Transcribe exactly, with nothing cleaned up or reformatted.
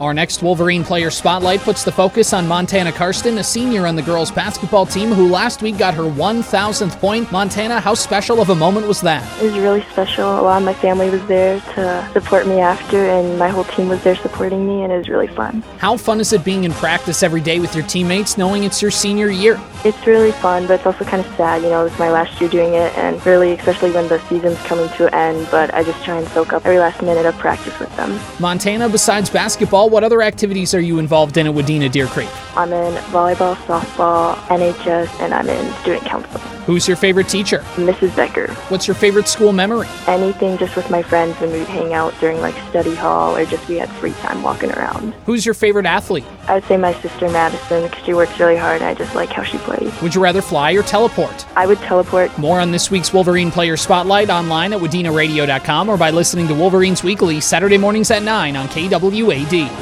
Our next Wolverine Player Spotlight puts the focus on Montana Karsten, a senior on the girls basketball team who last week got her one thousandth point. Montana, how special of a moment was that? It was really special. A lot of my family was there to support me after, and my whole team was there supporting me, and it was really fun. How fun is it being in practice every day with your teammates, knowing it's your senior year? It's really fun, but it's also kind of sad. You know, it's my last year doing it, and really, especially when the season's coming to an end, but I just try and soak up every last minute of practice with them. Montana, besides basketball, what other activities are you involved in at Wadena Deer Creek? I'm in volleyball, softball, N H S, and I'm in student council. Who's your favorite teacher? Missus Becker. What's your favorite school memory? Anything just with my friends when we'd hang out during like study hall or just we had free time walking around. Who's your favorite athlete? I would say my sister Madison because she works really hard and I just like how she plays. Would you rather fly or teleport? I would teleport. More on this week's Wolverine Player Spotlight online at wadena radio dot com or by listening to Wolverines Weekly Saturday mornings at nine on K W A D.